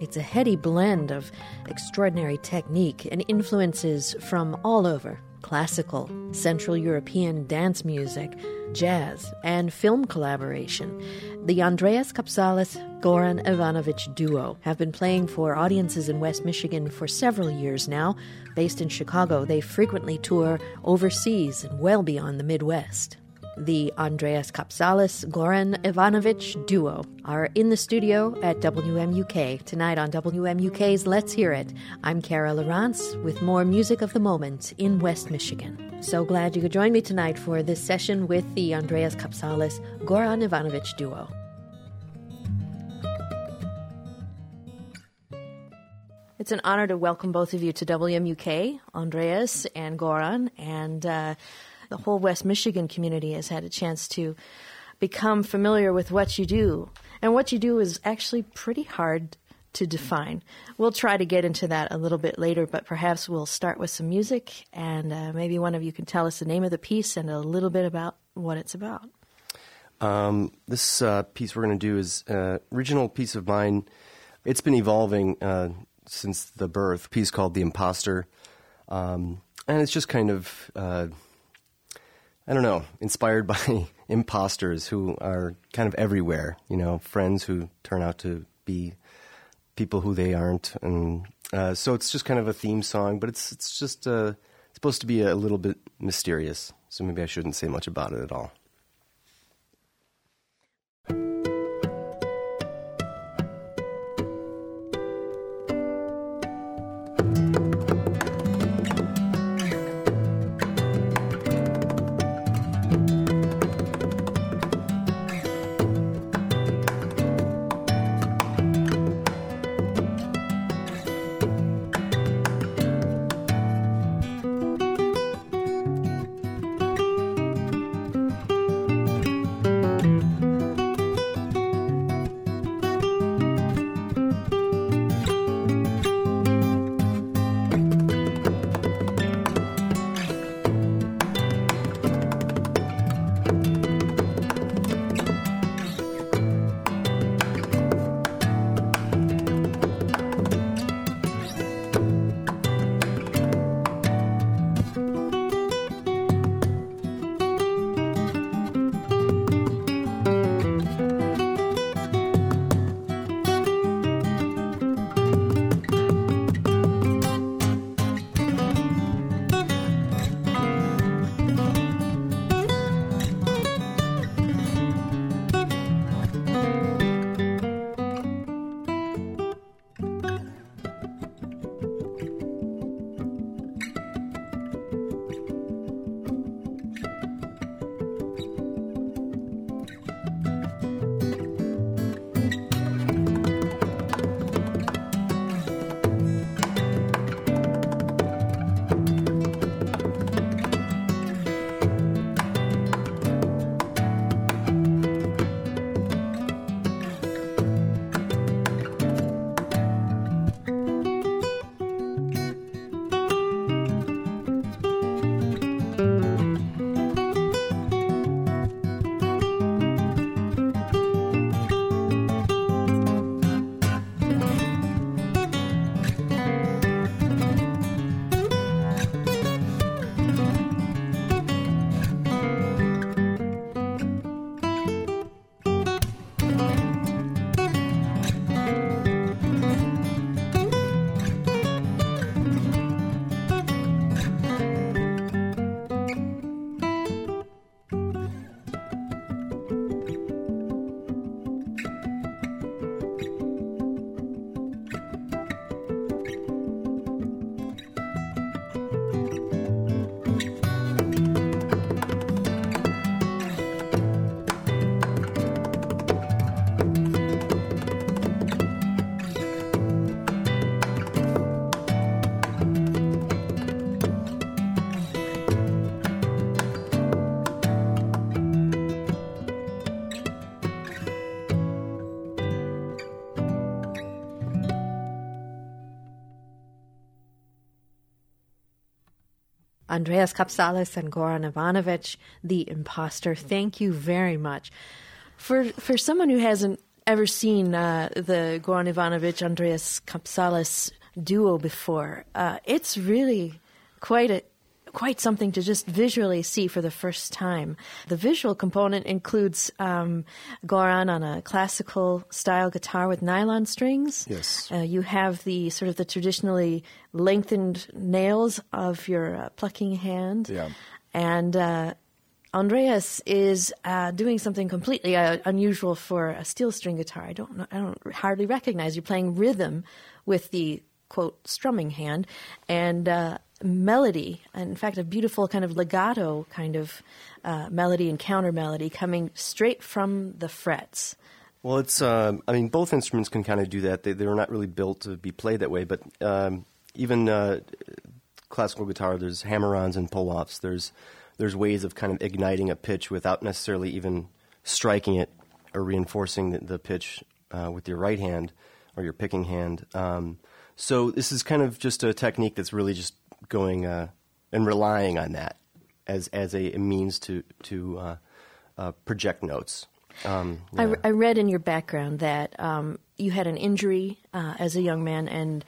It's a heady blend of extraordinary technique and influences from all over: classical, Central European dance music, jazz, and film collaboration. The Andreas Kapsalis-Goran Ivanovic duo have been playing for audiences in West Michigan for several years now. Based in Chicago, they frequently tour overseas and well beyond the Midwest. The Andreas Kapsalis-Goran Ivanovic duo are in the studio at WMUK tonight on WMUK's Let's Hear It. I'm Kara Lawrence with more music of the moment in West Michigan. So glad you could join me tonight for this session with the Andreas Kapsalis-Goran Ivanovic duo. It's an honor to welcome both of you to WMUK, Andreas and Goran, and the whole West Michigan community has had a chance to become familiar with what you do. And what you do is actually pretty hard to define. We'll try to get into that a little bit later, but perhaps we'll start with some music, and maybe one of you can tell us the name of the piece and a little bit about what it's about. This piece we're going to do is an original piece of mine. It's been evolving since the birth, a piece called The Imposter. And it's just kind of inspired by imposters who are kind of everywhere, friends who turn out to be people who they aren't. And so it's just kind of a theme song, but it's just supposed to be a little bit mysterious. So maybe I shouldn't say much about it at all. Andreas Kapsalis and Goran Ivanovic, The Imposter. Thank you very much. For someone who hasn't ever seen the Goran Ivanovic, Andreas Kapsalis duo before. It's really quite something to just visually see for the first time. The visual component includes Goran on a classical style guitar with nylon strings. Yes. You have the sort of the traditionally lengthened nails of your plucking hand. Yeah. And Andreas is doing something completely unusual for a steel string guitar. I don't hardly recognize you playing rhythm with the quote strumming hand and melody. In fact, a beautiful kind of legato kind of melody and counter melody coming straight from the frets. Well, it's I mean, both instruments can kind of do that. They're not really built to be played that way, but even classical guitar, there's hammer-ons and pull-offs. There's ways of kind of igniting a pitch without necessarily even striking it or reinforcing the pitch with your right hand or your picking hand. So this is kind of just a technique that's really just going and relying on that as a means to project notes. Yeah. I read in your background that you had an injury as a young man and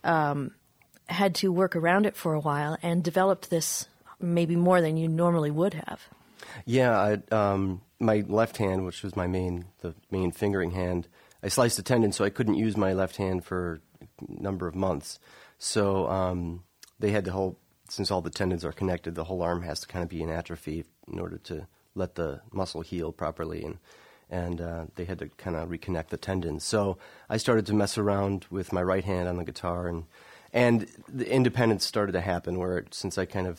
had to work around it for a while and developed this maybe more than you normally would have. Yeah, my left hand, which was the main fingering hand, I sliced a tendon, so I couldn't use my left hand for a number of months. So they had since all the tendons are connected, the whole arm has to kind of be in atrophy in order to let the muscle heal properly, and they had to kind of reconnect the tendons. So I started to mess around with my right hand on the guitar, and the independence started to happen where since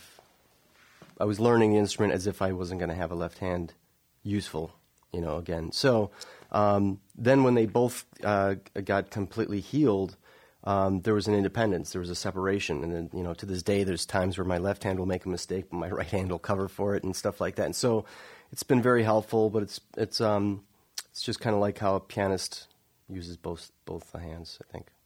I was learning the instrument as if I wasn't going to have a left hand useful, again. So then when they both got completely healed, there was an independence, there was a separation, and then, to this day, there's times where my left hand will make a mistake, but my right hand will cover for it and stuff like that. And so it's been very helpful, but it's just kind of like how a pianist uses both the hands, I think.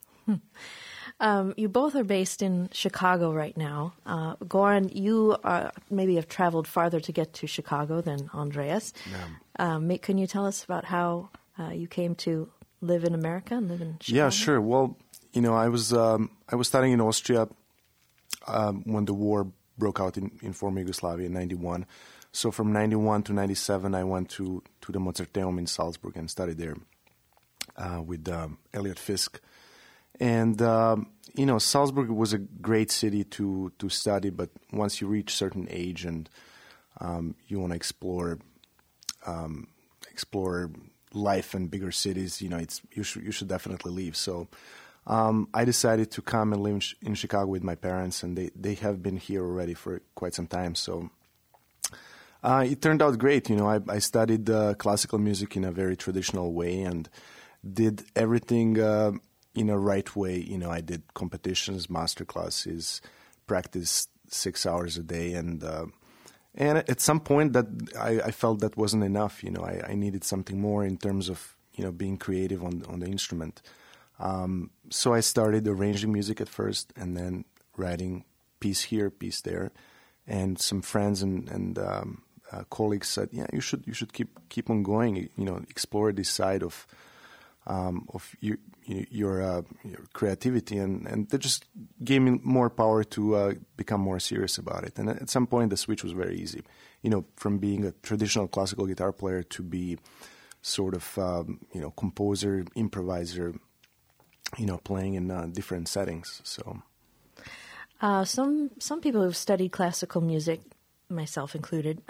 You both are based in Chicago right now. Goran, you maybe have traveled farther to get to Chicago than Andreas. Yeah. Can you tell us about how you came to live in America and live in Chicago? Yeah, sure. Well, I was studying in Austria when the war broke out in former Yugoslavia in 91. So from 91 to 97, I went to the Mozarteum in Salzburg and studied there with Elliot Fisk. And, Salzburg was a great city to study, but once you reach a certain age and you want to explore life in bigger cities, you should definitely leave. So I decided to come and live in Chicago with my parents, and they have been here already for quite some time. So it turned out great. I studied classical music in a very traditional way and did everything in a right way. I did competitions, master classes, practiced 6 hours a day, and at some point that I felt that wasn't enough. I needed something more in terms of being creative on the instrument. So I started arranging music at first, and then writing piece here, piece there, and some friends and colleagues said, "Yeah, you should keep on going. Explore this side of your creativity," and they just gave me more power to become more serious about it. And at some point, the switch was very easy. From being a traditional classical guitar player to be sort of composer, improviser. Playing in different settings. So, some people who've studied classical music, myself included,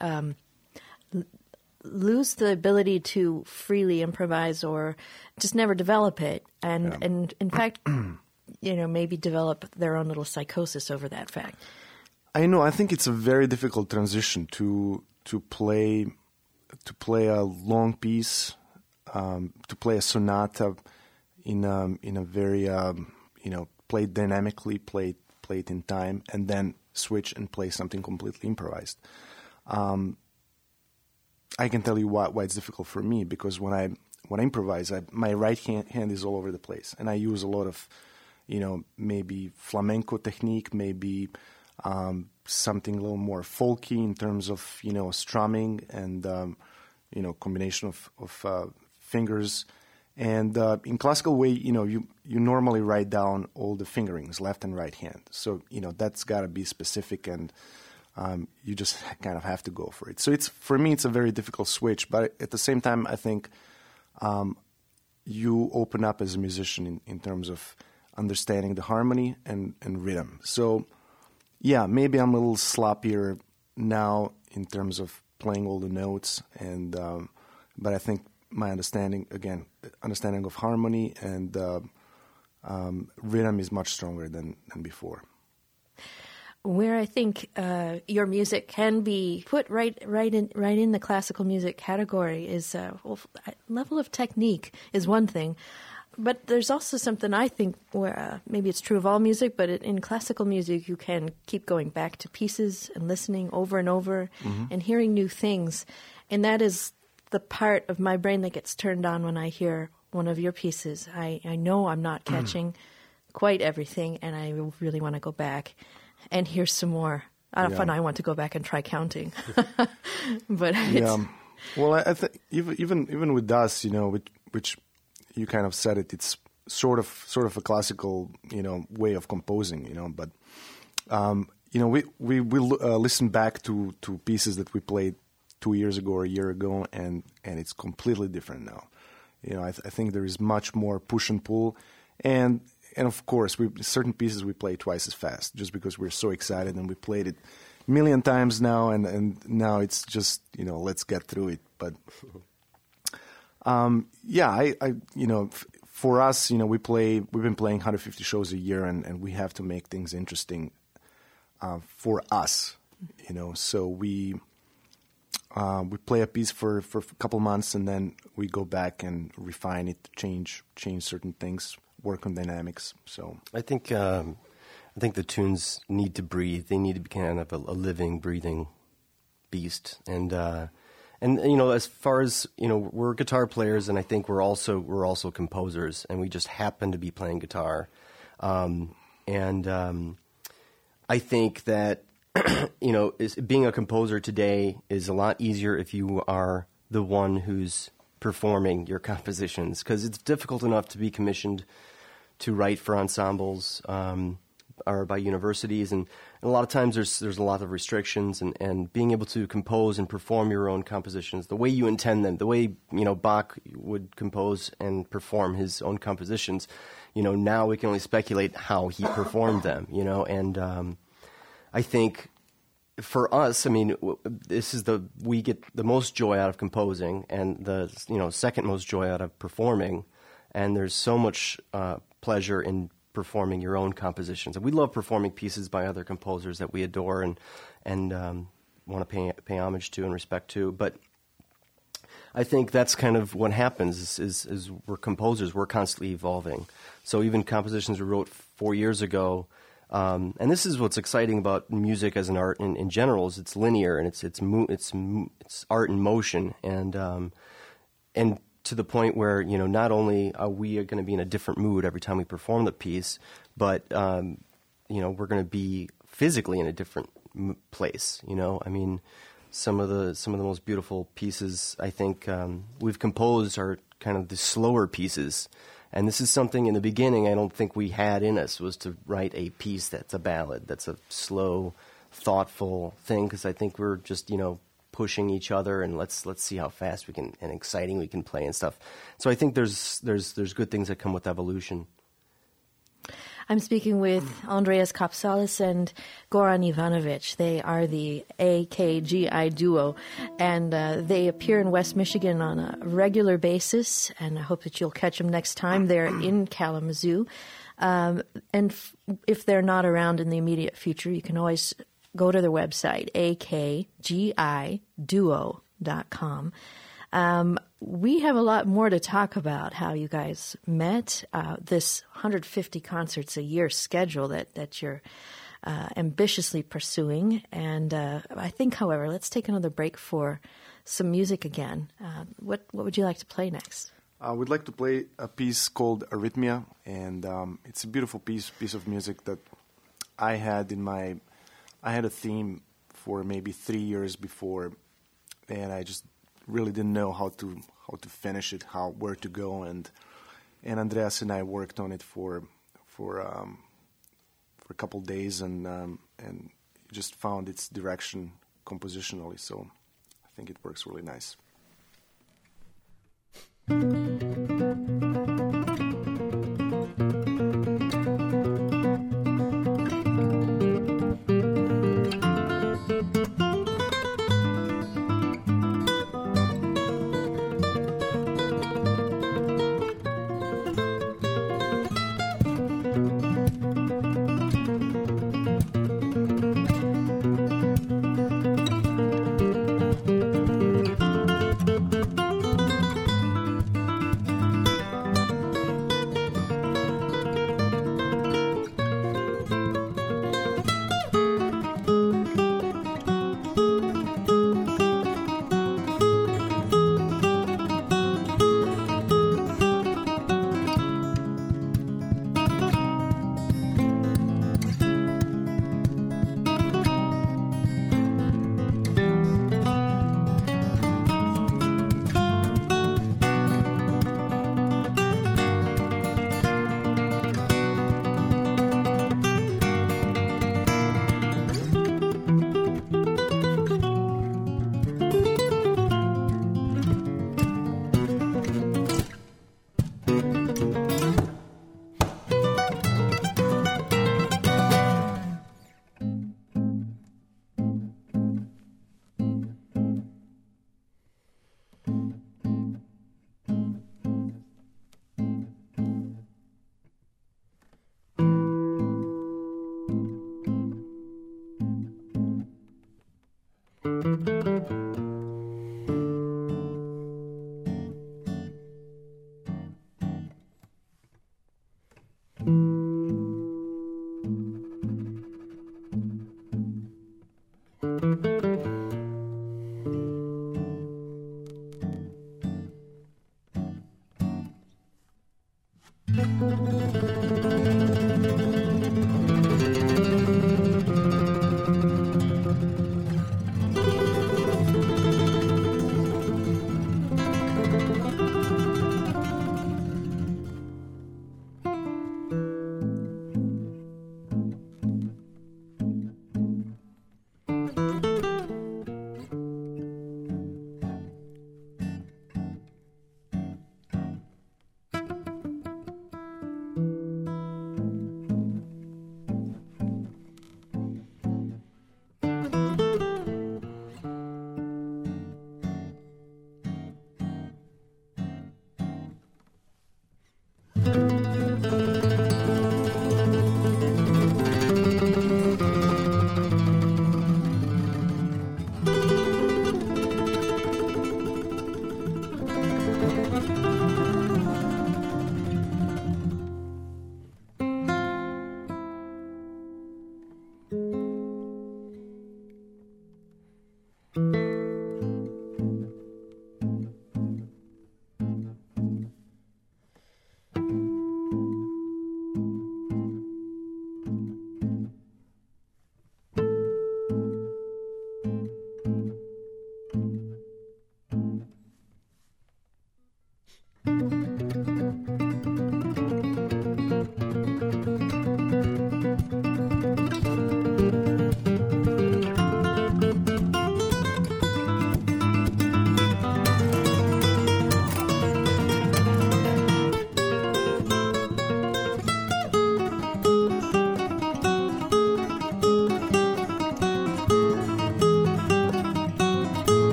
lose the ability to freely improvise or just never develop it, and in fact, maybe develop their own little psychosis over that fact. I know. I think it's a very difficult transition to play a long piece, to play a sonata. In a very play dynamically, play it in time, and then switch and play something completely improvised. I can tell you why it's difficult for me, because when I improvise, my right hand is all over the place, and I use a lot of maybe flamenco technique, maybe something a little more folky in terms of strumming and combination of fingers. And in classical way, you normally write down all the fingerings, left and right hand. So, that's got to be specific, and you just kind of have to go for it. So for me, it's a very difficult switch. But at the same time, I think you open up as a musician in terms of understanding the harmony and rhythm. So, yeah, maybe I'm a little sloppier now in terms of playing all the notes, but I think my understanding of harmony and rhythm is much stronger than before. Where I think your music can be put right in the classical music category is level of technique is one thing, but there's also something I think where maybe it's true of all music, but in classical music you can keep going back to pieces and listening over and over and hearing new things, and that is the part of my brain that gets turned on when I hear one of your pieces. I know I'm not catching quite everything, and I really want to go back and hear some more. I want to go back and try counting. But well, I think even with us, which you kind of said it, it's sort of a classical, way of composing, but we listen back to pieces that we played 2 years ago or a year ago, and it's completely different now. I think there is much more push and pull, and of course, certain pieces we play twice as fast just because we're so excited and we played it a million times now, and now it's just let's get through it. But for us, we've been playing 150 shows a year, and we have to make things interesting for us. So we play a piece for a couple months, and then we go back and refine it, change certain things, work on dynamics. So I think the tunes need to breathe. They need to be kind of a living, breathing beast. And as far as we're guitar players, and I think we're also composers, and we just happen to be playing guitar. I think that being a composer today is a lot easier if you are the one who's performing your compositions, because it's difficult enough to be commissioned to write for ensembles or by universities, and a lot of times there's a lot of restrictions, and being able to compose and perform your own compositions the way you intend them, the way Bach would compose and perform his own compositions. Now we can only speculate how he performed them. And I think for us, we get the most joy out of composing, and the second most joy out of performing, and there's so much pleasure in performing your own compositions. And we love performing pieces by other composers that we adore and want to pay homage to and respect to. But I think that's kind of what happens is we're composers. We're constantly evolving. So even compositions we wrote 4 years ago, and this is what's exciting about music as an art in general, is it's linear and it's art in motion, and to the point where not only are we going to be in a different mood every time we perform the piece, but we're going to be physically in a different place. Some of the most beautiful pieces I think we've composed are kind of the slower pieces. And this is something in the beginning I don't think we had in us, was to write a piece that's a ballad, that's a slow, thoughtful thing, because I think we're just, pushing each other, and let's see how fast we can and exciting we can play and stuff. So I think there's good things that come with evolution. I'm speaking with Andreas Kapsalis and Goran Ivanovic. They are the AKGI duo, and they appear in West Michigan on a regular basis, and I hope that you'll catch them next time. They're in Kalamazoo. If they're not around in the immediate future, you can always go to their website, akgiduo.com. We have a lot more to talk about, how you guys met, this 150 concerts a year schedule that you're ambitiously pursuing. And I think, however, let's take another break for some music again. What would you like to play next? We'd like to play a piece called Arrhythmia, and it's a beautiful piece of music that I had a theme for maybe 3 years before, and I just really didn't know how to finish it, where to go, and Andreas and I worked on it for a couple days, and just found its direction compositionally. So I think it works really nice.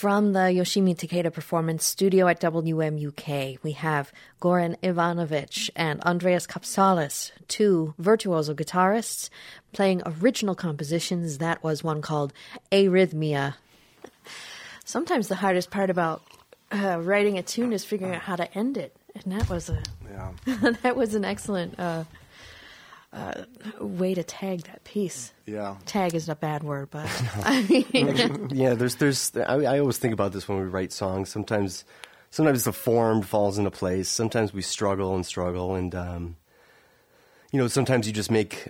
From the Yoshimi Takeda Performance Studio at WMUK, we have Goran Ivanovic and Andreas Kapsalis, two virtuoso guitarists, playing original compositions. That was one called Arrhythmia. Sometimes the hardest part about writing a tune is figuring out how to end it, and that was that was an excellent way to tag that piece. Yeah. Tag is a bad word, but I mean, Yeah, I always think about this when we write songs. Sometimes the form falls into place. Sometimes we struggle, and sometimes you just make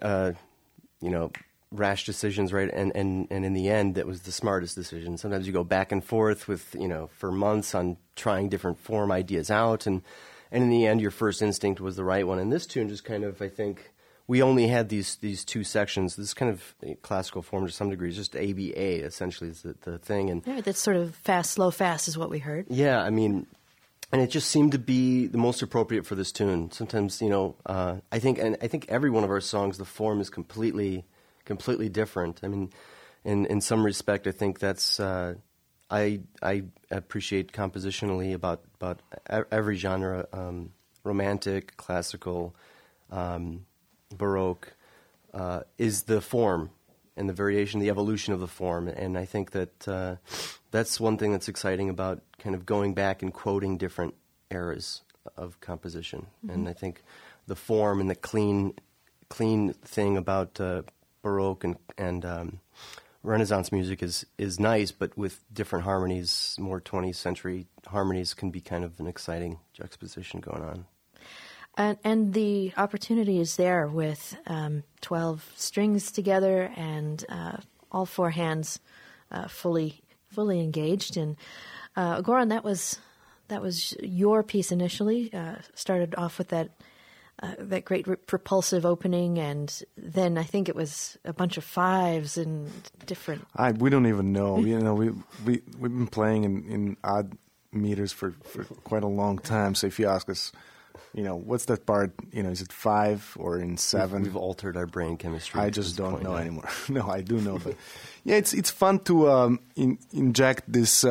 rash decisions, right? And in the end, that was the smartest decision. Sometimes you go back and forth with for months on trying different form ideas out, and in the end, your first instinct was the right one. And this tune just kind of, I think, we only had these two sections. This kind of classical form to some degree. It's just ABA, essentially, is the thing. And yeah, that's sort of fast, slow, fast is what we heard. yeah, I mean, and it just seemed to be the most appropriate for this tune. Sometimes, I think every one of our songs, the form is completely different. I mean, in some respect, I think that's I appreciate compositionally about every genre, romantic, classical, Baroque, is the form and the variation, the evolution of the form. And I think that that's one thing that's exciting about kind of going back and quoting different eras of composition. Mm-hmm. And I think the form and the clean thing about Baroque and Renaissance music is nice, but with different harmonies, more 20th century harmonies can be kind of an exciting juxtaposition going on. And the opportunity is there with 12 strings together and all four hands fully engaged. And Goran, that was your piece initially. Started off with that great propulsive opening, and then I think it was a bunch of fives and different. We don't even know. We've been playing in odd meters for quite a long time. So if you ask us, what's that part? Is it 5 or in 7? We've altered our brain chemistry. I just don't know anymore. No, I do know, but yeah, it's fun to inject this.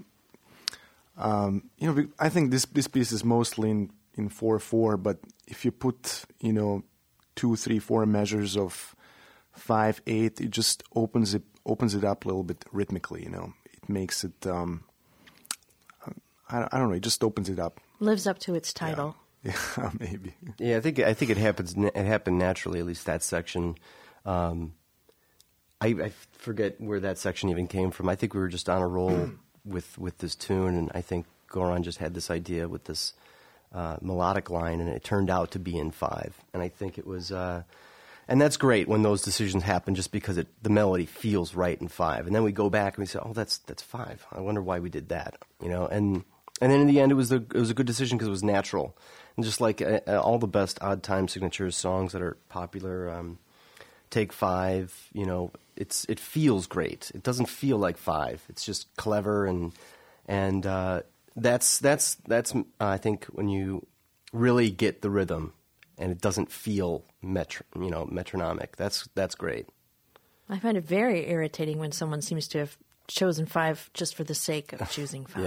I think this piece is mostly in 4/4, but if you put 2, 3, 4 measures of 5/8, it just opens it up a little bit rhythmically. It makes it. I don't know. It just opens it up. Lives up to its title. Yeah, maybe. Yeah, I think it happens. It happened naturally. At least that section. I forget where that section even came from. I think we were just on a roll with this tune, and I think Goran just had this idea with this melodic line, and it turned out to be in 5. And I think it was, and that's great when those decisions happen, just because the melody feels right in 5, and then we go back and we say, oh, that's 5. I wonder why we did that, And then in the end, it was a good decision because it was natural. And just like all the best odd time signatures songs that are popular, Take 5, it feels great. It doesn't feel like 5. It's just clever, and that's I think when you really get the rhythm and it doesn't feel metronomic. That's great. I find it very irritating when someone seems to have chosen 5 just for the sake of choosing 5.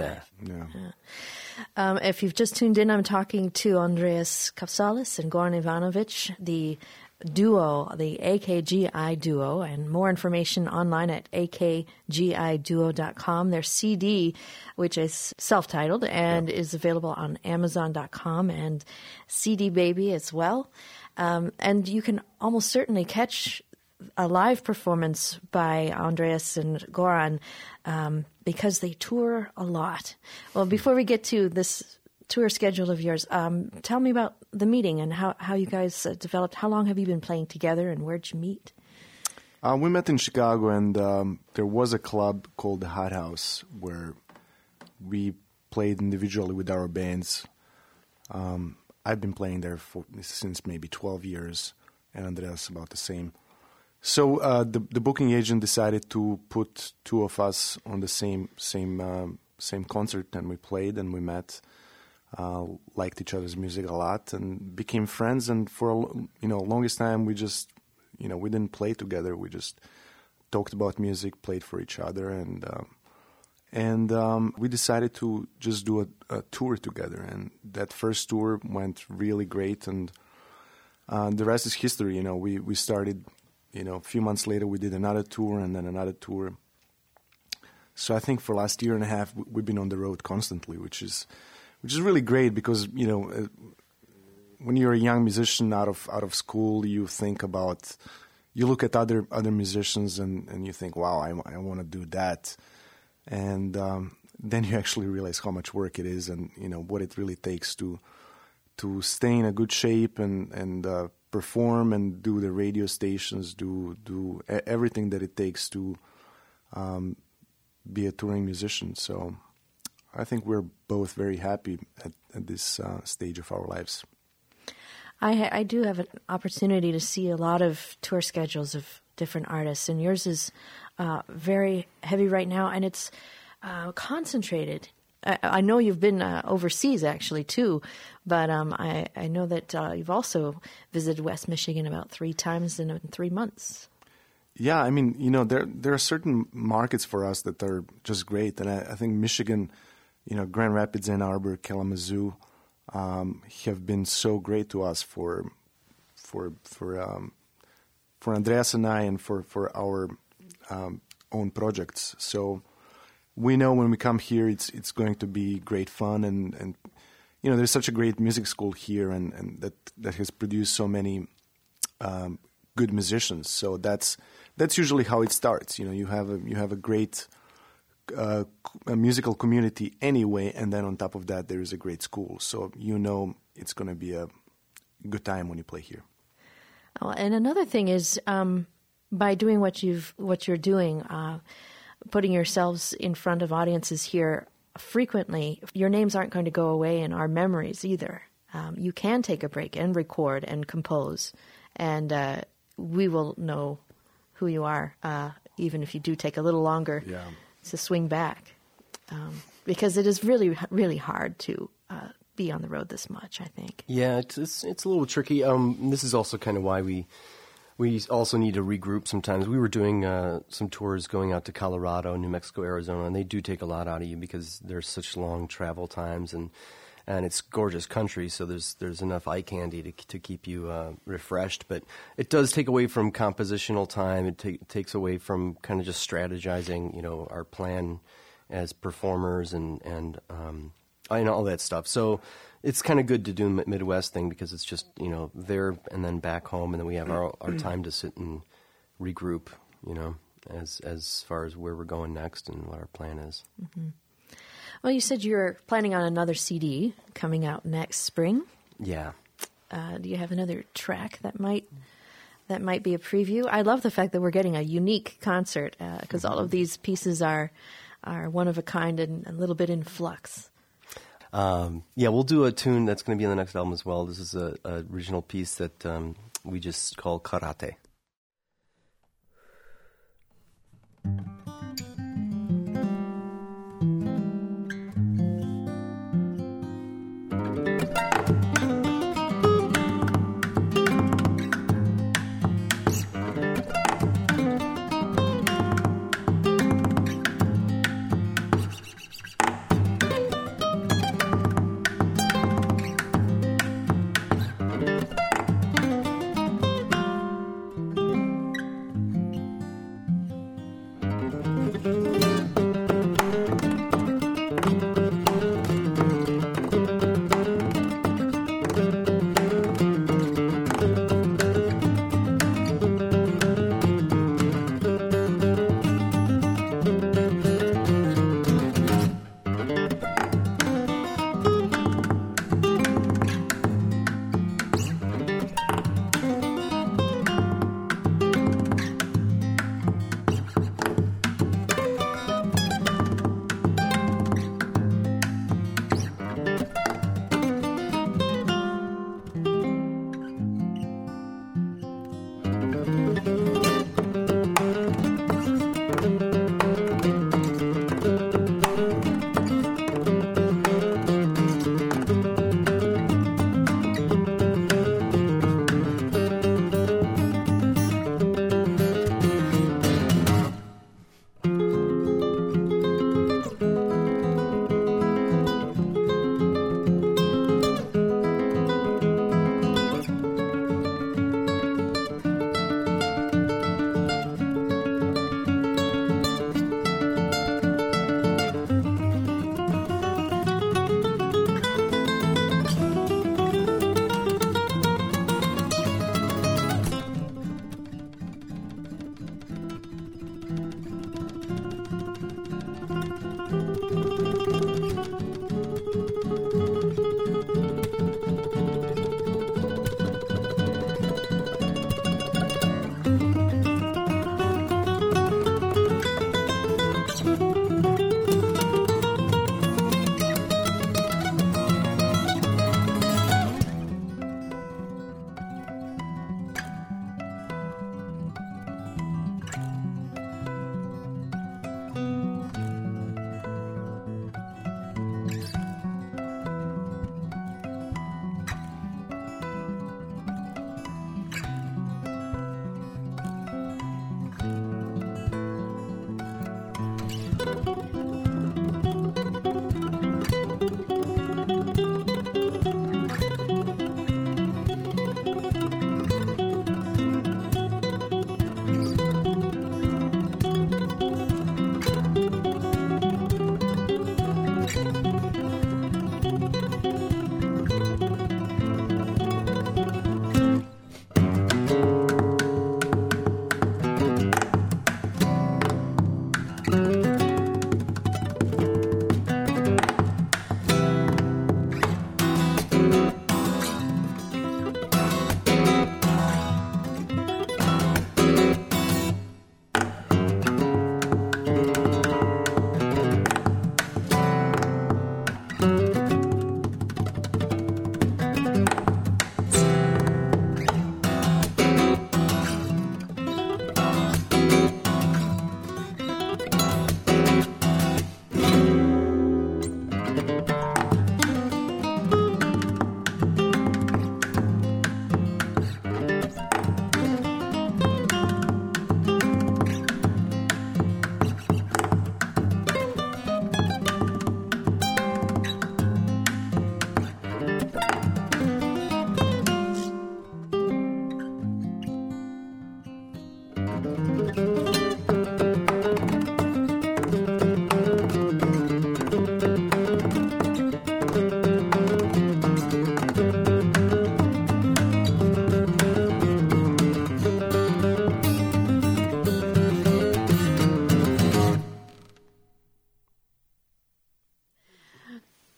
Yeah. If you've just tuned in, I'm talking to Andreas Kapsalis and Goran Ivanovic, the duo, the AKGI duo, and more information online at akgiduo.com. Their CD, which is self-titled and is available on Amazon.com and CD Baby as well. And you can almost certainly catch a live performance by Andreas and Goran because they tour a lot. Well, before we get to this tour schedule of yours, tell me about the meeting and how you guys developed. How long have you been playing together, and where'd you meet? We met in Chicago, and there was a club called the Hot House where we played individually with our bands. I've been playing there since maybe 12 years, and Andreas about the same. So the booking agent decided to put 2 of us on the same concert, and we played and we met, liked each other's music a lot, and became friends. And for longest time, we just we didn't play together. We just talked about music, played for each other, and And we decided to just do a tour together. And that first tour went really great. And the rest is history. You know, we started, you know, a few months later, we did another tour and then another tour. So I think for the last year and a half, we've been on the road constantly, which is really great because, you know, when you're a young musician out of school, you look at other musicians and you think, wow, I want to do that. And then you actually realize how much work it is and, you know, what it really takes to stay in a good shape and perform and do the radio stations, do everything that it takes to be a touring musician. So I think we're both very happy at this stage of our lives. I do have an opportunity to see a lot of tour schedules of different artists, and yours is very heavy right now, and it's concentrated. I know you've been overseas, actually, too, but I know that you've also visited West Michigan about 3 times in 3 months. Yeah, I mean, you know, there are certain markets for us that are just great, and I think Michigan, you know, Grand Rapids, Ann Arbor, Kalamazoo, have been so great to us for Andreas and I and for our own projects. So we know when we come here, it's going to be great fun, and you know, there's such a great music school here, and that has produced so many good musicians. So that's usually how it starts. You know, you have a great a musical community anyway, and then on top of that, there is a great school. So you know it's going to be a good time when you play here. Oh, and another thing is, by doing what you're doing, putting yourselves in front of audiences here frequently, your names aren't going to go away in our memories either. You can take a break and record and compose, and we will know who you are, even if you do take a little longer to swing back, because it is really, really hard to be on the road this much, I think. Yeah, it's a little tricky. This is also kind of why we also need to regroup sometimes. We were doing some tours going out to Colorado, New Mexico, Arizona, and they do take a lot out of you because there's such long travel times, and it's gorgeous country, so there's enough eye candy to keep you refreshed. But it does take away from compositional time. It takes away from kind of just strategizing, you know, our plan as performers and all that stuff. So it's kind of good to do a Midwest thing because it's just, you know, there and then back home, and then we have our time to sit and regroup, you know, as far as where we're going next and what our plan is. Mm-hmm. Well, you said you're planning on another CD coming out next spring. Yeah. Do you have another track that might be a preview? I love the fact that we're getting a unique concert because all of these pieces are one of a kind and a little bit in flux. Yeah, we'll do a tune that's going to be on the next album as well. This is a original piece that we just call Karate.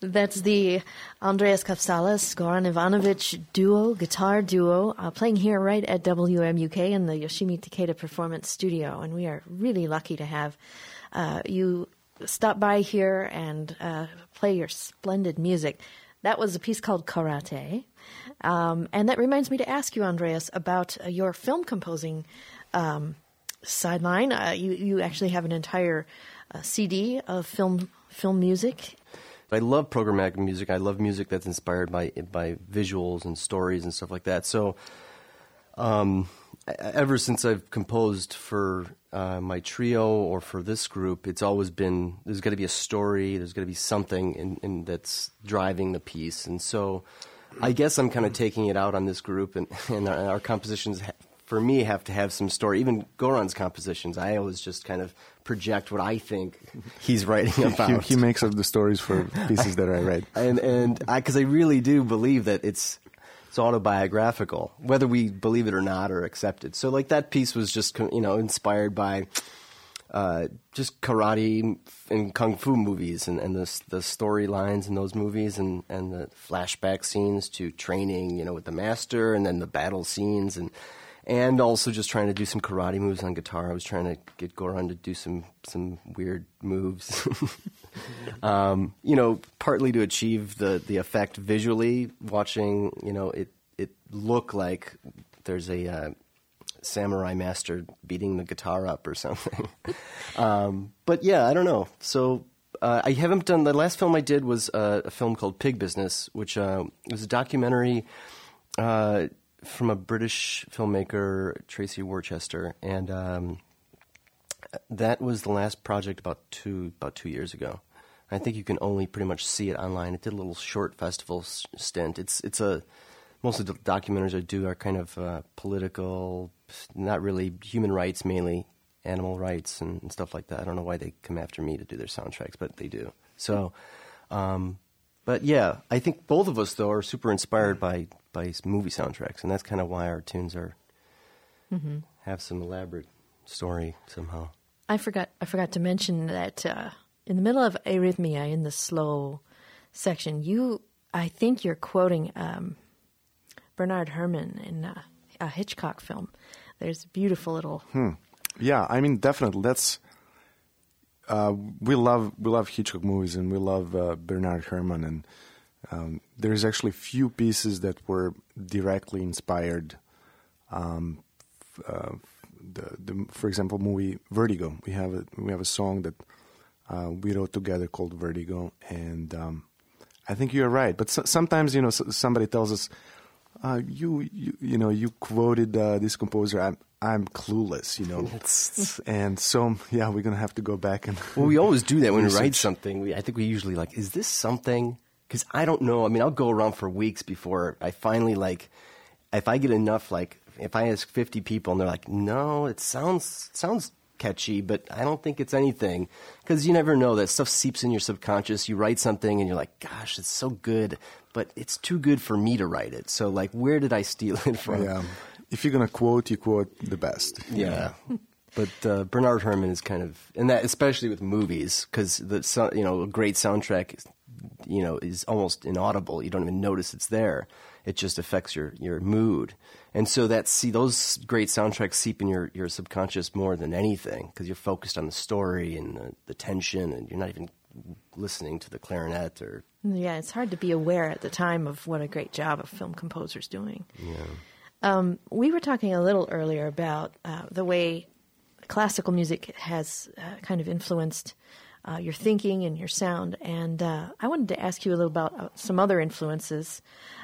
That's the Andreas Kapsalas, Goran Ivanovic duo, guitar duo, playing here right at WMUK in the Yoshimi Takeda Performance Studio. And we are really lucky to have you stop by here and play your splendid music. That was a piece called Karate. And that reminds me to ask you, Andreas, about your film composing sideline. You actually have an entire CD of film music. I love programmatic music. I love music that's inspired by visuals and stories and stuff like that. So ever since I've composed for my trio or for this group, it's always been there's got to be a story, there's got to be something in that's driving the piece. And so I guess I'm kind of taking it out on this group, and our compositions for me have to have some story. Even Goran's compositions, I always just kind of project what I think he's writing about. He makes up the stories for pieces that I write. And because I really do believe that it's autobiographical, whether we believe it or not or accept it. So like that piece was just, inspired by just karate and kung fu movies and the storylines in those movies and the flashback scenes to training, with the master, and then the battle scenes and also just trying to do some karate moves on guitar. I was trying to get Goran to do some weird moves, partly to achieve the effect visually. Watching, it look like there's a samurai master beating the guitar up or something. But yeah, I don't know. So I haven't done. The last film I did was a film called Pig Business, which was a documentary from a British filmmaker, Tracy Worcester, and that was the last project about 2 years ago. I think you can only pretty much see it online. It did a little short festival stint. Most of the documentaries I do are kind of political, not really human rights, mainly animal rights and stuff like that. I don't know why they come after me to do their soundtracks, but they do. So, but yeah, I think both of us though are super inspired by movie soundtracks, and that's kind of why our tunes have some elaborate story somehow. I forgot to mention that in the middle of Arrhythmia, in the slow section, I think you're quoting Bernard Herrmann in a Hitchcock film. There's a beautiful little. Yeah, I mean, definitely. That's we love Hitchcock movies, and we love Bernard Herrmann, and there's actually few pieces that were directly inspired. For example, movie Vertigo. We have a song that we wrote together called Vertigo, and I think you're right. But sometimes somebody tells us, you quoted this composer. I'm clueless, and so we're gonna have to go back and. Well, we always do that when we write something. I think we usually is this something? Because I don't know. I mean, I'll go around for weeks before I finally if I get enough, if I ask 50 people and they're like, no, it sounds catchy, but I don't think it's anything. Because you never know. That stuff seeps in your subconscious. You write something and you're like, gosh, it's so good, but it's too good for me to write it. So where did I steal it from? Yeah. If you're going to quote, you quote the best. Yeah. But Bernard Herrmann is kind of, and that especially with movies, because a great soundtrack, is almost inaudible. You don't even notice it's there. It just affects your mood. And so those great soundtracks seep in your subconscious more than anything, because you're focused on the story and the tension, and you're not even listening to the clarinet or. Yeah, it's hard to be aware at the time of what a great job a film composer's doing. Yeah. We were talking a little earlier about the way classical music has kind of influenced your thinking and your sound, and I wanted to ask you a little about some other influences.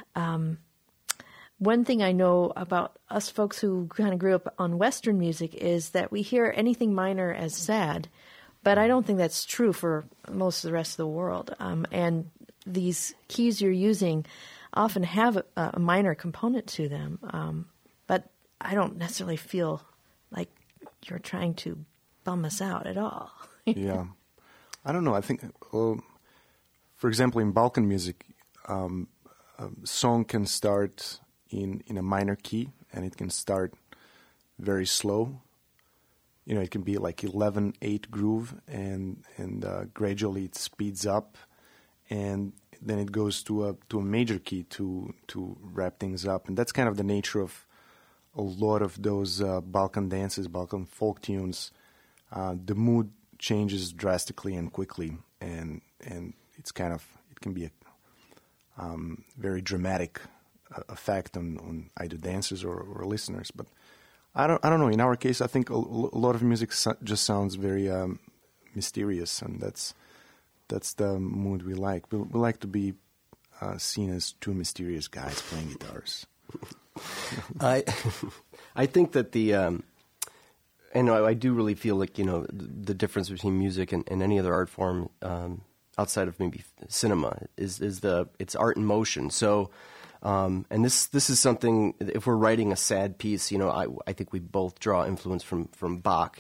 One thing I know about us folks who kind of grew up on Western music is that we hear anything minor as sad, but I don't think that's true for most of the rest of the world. And these keys you're using often have a minor component to them, but I don't necessarily feel like you're trying to bum us out at all. Yeah. I don't know. I think, for example, in Balkan music, a song can start in a minor key, and it can start very slow. It can be like 11/8 groove, and gradually it speeds up, and then it goes to a major key to wrap things up. And that's kind of the nature of a lot of those Balkan dances, Balkan folk tunes. The mood changes drastically and quickly, and it can be a very dramatic effect on either dancers or listeners. But I don't know. In our case, I think a lot of music just sounds very mysterious, and that's the mood we like. We like to be seen as two mysterious guys playing guitars. I think that and I do really feel like, the difference between music and any other art form outside of maybe cinema is it's art in motion. So, and this is something, if we're writing a sad piece, I think we both draw influence from Bach,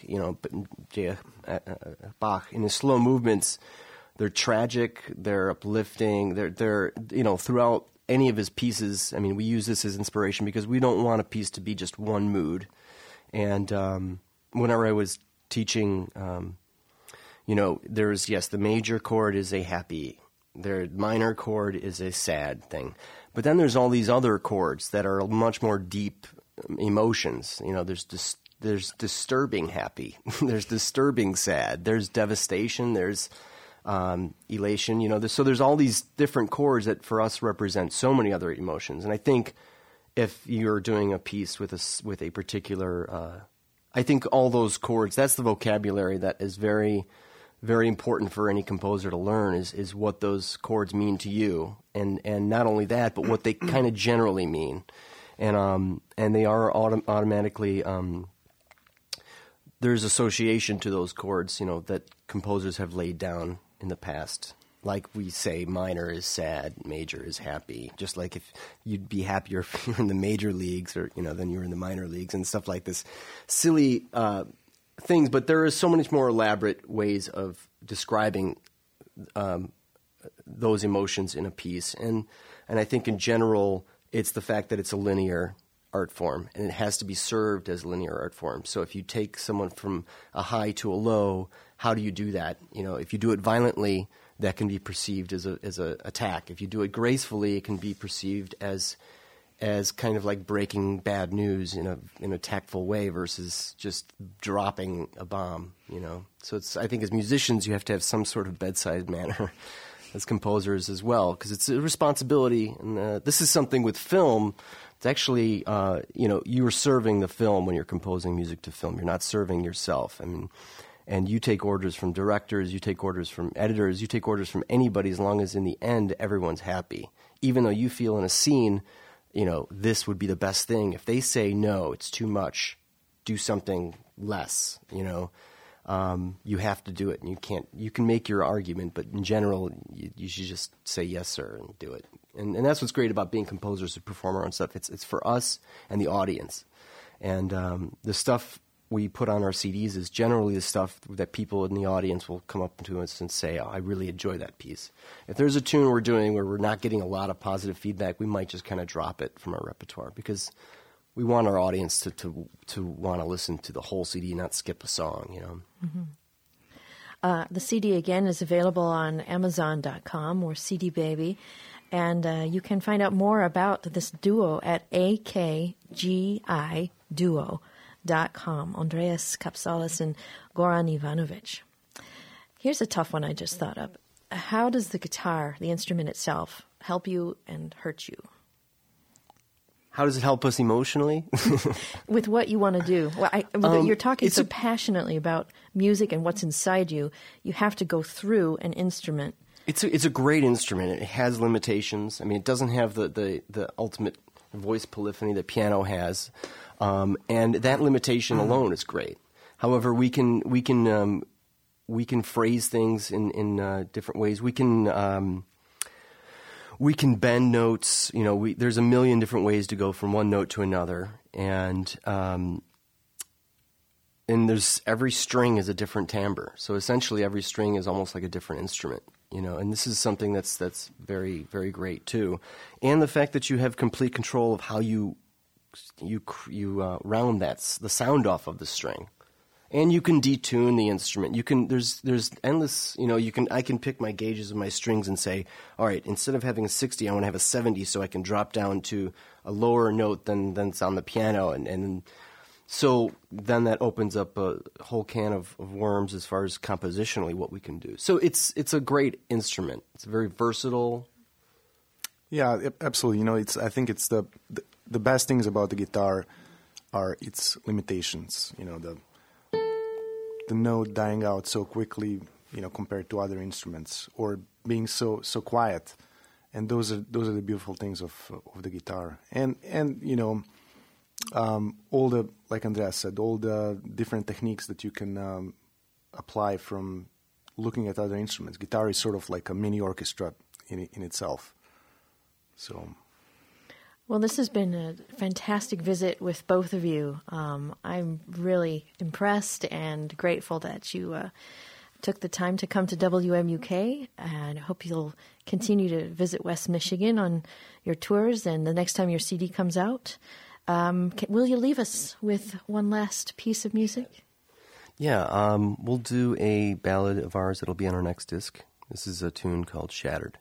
Bach in his slow movements. They're tragic, they're uplifting, they're throughout any of his pieces. I mean, we use this as inspiration because we don't want a piece to be just one mood. And whenever I was teaching, there's, the major chord is a happy, the minor chord is a sad thing. But then there's all these other chords that are much more deep emotions. There's disturbing happy, there's disturbing sad, there's devastation, there's elation, so there's all these different chords that for us represent so many other emotions. And I think if you're doing a piece with a particular, I think all those chords, that's the vocabulary that is very, very important for any composer to learn is what those chords mean to you. And not only that, but what they kind of generally mean. And they are automatically, there's association to those chords, that composers have laid down in the past. Like we say, minor is sad, major is happy. Just like if you'd be happier if you're in the major leagues or, than you're in the minor leagues and stuff like this. Silly things, but there are so many more elaborate ways of describing those emotions in a piece. And I think in general, it's the fact that it's a linear art form, and it has to be served as a linear art form. So if you take someone from a high to a low, how do you do that? If you do it violently, that can be perceived as a attack. If you do it gracefully, it can be perceived as kind of like breaking bad news in a tactful way versus just dropping a bomb. So I think as musicians, you have to have some sort of bedside manner as composers as well, because it's a responsibility. And this is something with film. It's actually, you are serving the film when you're composing music to film. You're not serving yourself. I mean, and you take orders from directors, you take orders from editors, you take orders from anybody as long as in the end everyone's happy. Even though you feel in a scene, this would be the best thing. If they say, no, it's too much, do something less, you have to do it. And you can make your argument, but in general, you should just say yes, sir, and do it. And that's what's great about being composers who perform our own stuff. It's for us and the audience. And the stuff we put on our CDs is generally the stuff that people in the audience will come up to us and say, oh, I really enjoy that piece. If there's a tune we're doing where we're not getting a lot of positive feedback, we might just kind of drop it from our repertoire because we want our audience to want to listen to the whole CD, not skip a song, Mm-hmm. The CD, again, is available on Amazon.com or CD Baby. And you can find out more about this duo at akgiduo.com, Andreas Kapsalis and Goran Ivanovic. Here's a tough one I just thought of. How does the guitar, the instrument itself, help you and hurt you? How does it help us emotionally? With what you want to do. Well, you're talking so passionately about music and what's inside you. You have to go through an instrument. It's a great instrument. It has limitations. I mean, it doesn't have the ultimate voice polyphony that piano has, and that limitation alone is great. However, we can phrase things in different ways. We can bend notes. There's a million different ways to go from one note to another, and there's every string is a different timbre. So essentially, every string is almost like a different instrument. And this is something that's very, very great too, and the fact that you have complete control of how you round the sound off of the string. And you can detune the instrument. You can there's endless, I can pick my gauges of my strings and say, all right, instead of having a 60, I want to have a 70 so I can drop down to a lower note than's on the piano. And so then that opens up a whole can of worms as far as compositionally what we can do. So it's a great instrument. It's very versatile. Yeah, absolutely. I think it's the best things about the guitar are its limitations. The note dying out so quickly, compared to other instruments, or being so quiet, and those are the beautiful things of the guitar. And all the, like Andreas said, all the different techniques that you can apply from looking at other instruments. Guitar is sort of like a mini orchestra in itself. So. Well, this has been a fantastic visit with both of you. I'm really impressed and grateful that you took the time to come to WMUK, and I hope you'll continue to visit West Michigan on your tours and the next time your CD comes out. Will you leave us with one last piece of music? Yeah, we'll do a ballad of ours that'll be on our next disc. This is a tune called Shattered.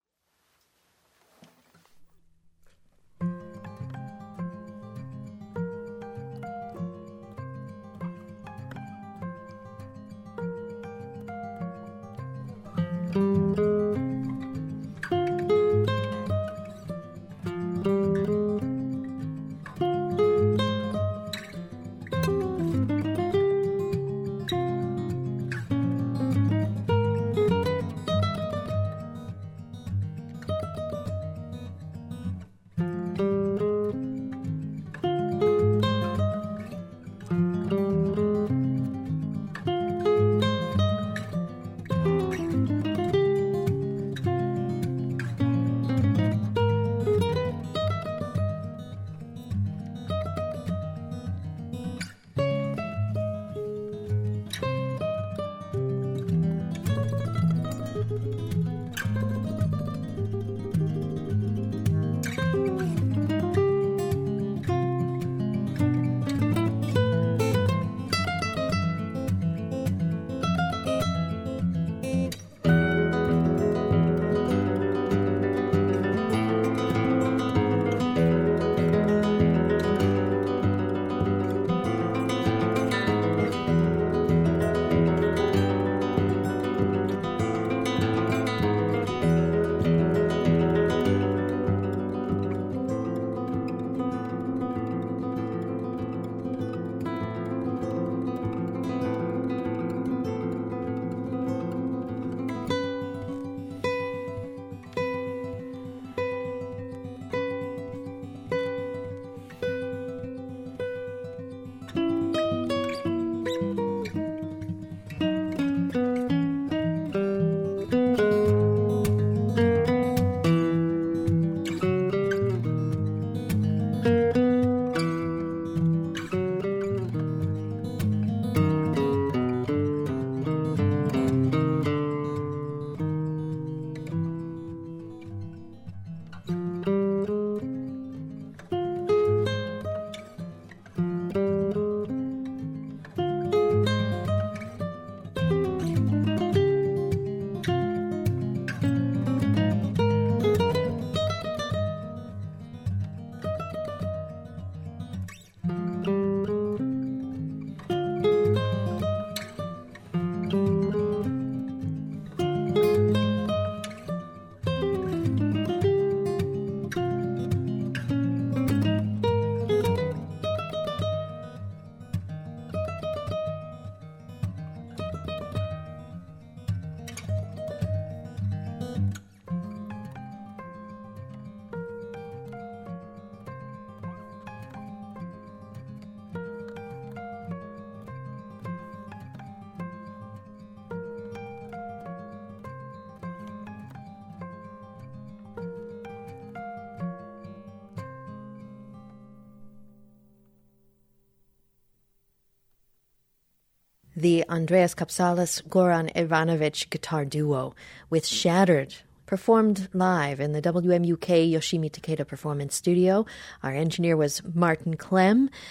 The Andreas Kapsalis-Goran Ivanovic guitar duo with Shattered, performed live in the WMUK Yoshimi Takeda Performance Studio. Our engineer was Martin Clem.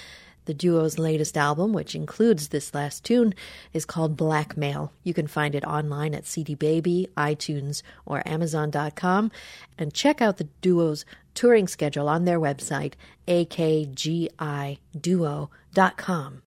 The duo's latest album, which includes this last tune, is called Blackmail. You can find it online at CD Baby, iTunes, or Amazon.com. And check out the duo's touring schedule on their website, akgiduo.com.